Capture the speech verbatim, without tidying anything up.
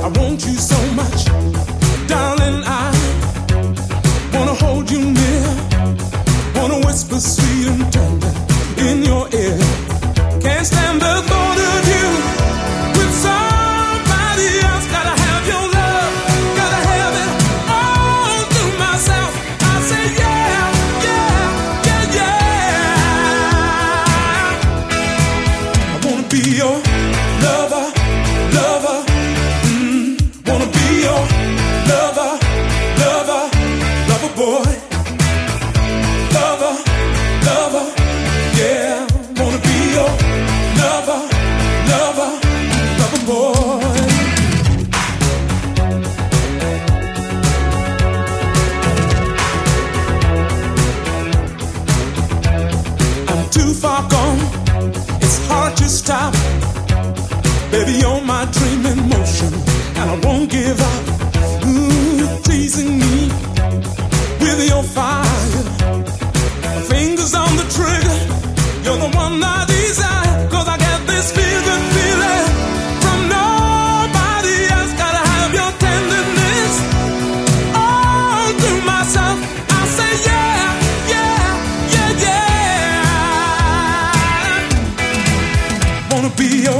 want you so much, darling. I wanna hold you near, wanna whisper sweet and tender in your ear. Can't stand the thought of you with somebody else. Gotta have your love, gotta have it all to myself. I say yeah, yeah, yeah, yeah. I wanna be your lover, lover. Mm, wanna be your lover, lover, lover boy. Lover, lover, yeah. Wanna be your lover, lover, lover boy. I'm too far gone, it's hard to stop. Baby, you're my dream in motion, and I won't give up. Ooh, teasing me with your fire, fingers on the trigger. You're the one I desire, 'cause I get this feeling, feeling from nobody else. Gotta have your tenderness all to myself. I say yeah, yeah, yeah, yeah. Wanna be your